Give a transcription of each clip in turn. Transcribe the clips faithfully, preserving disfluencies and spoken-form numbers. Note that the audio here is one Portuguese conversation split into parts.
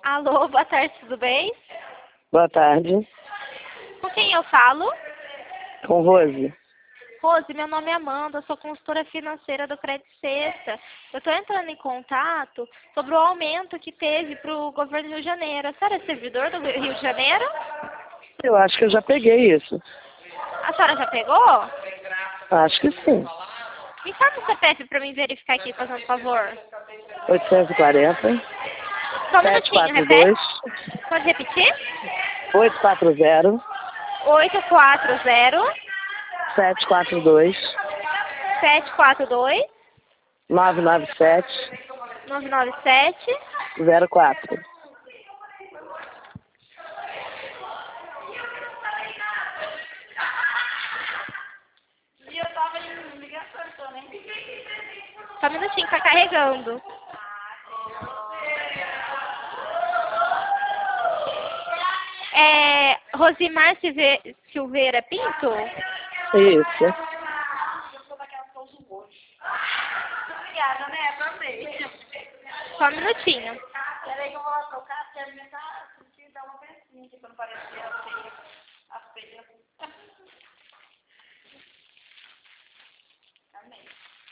Alô, boa tarde, tudo bem? Boa tarde. Com quem eu falo? Com Rose. Rose, meu nome é Amanda, sou consultora financeira do Credit Sexta. Eu estou entrando em contato sobre o aumento que teve para o governo do Rio de Janeiro. A senhora é servidor do Rio de Janeiro? Eu acho que eu já peguei isso. A senhora já pegou? Acho que sim. Me fala o C P F para mim verificar aqui, fazendo favor. oitocentos e quarenta, Só um sete minutinho, quatro dois, repete. Pode repetir? oito quatro zero, oito quatro zero, sete quatro dois, sete quatro dois, nove nove sete, nove nove sete. zero quatro. Só um minutinho, tá carregando. É Rosimar Silve- Silveira Pinto? Isso. Obrigada, né? Também. Só um minutinho. Peraí que eu vou lá tocar, porque a minha tá sentindo dar uma pecinha aqui, pra não parecer as feias. As feias. Amém.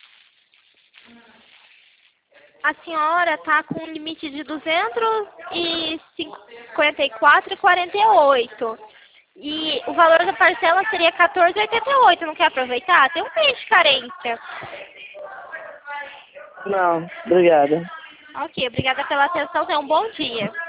A senhora tá com um limite de duzentos e cinquenta e quatro reais e quarenta e oito. E o valor da parcela seria quatorze reais e oitenta e oito. Não quer aproveitar? Tem um mês de carência. Não, obrigada. Ok, obrigada pela atenção. Tenha um bom dia.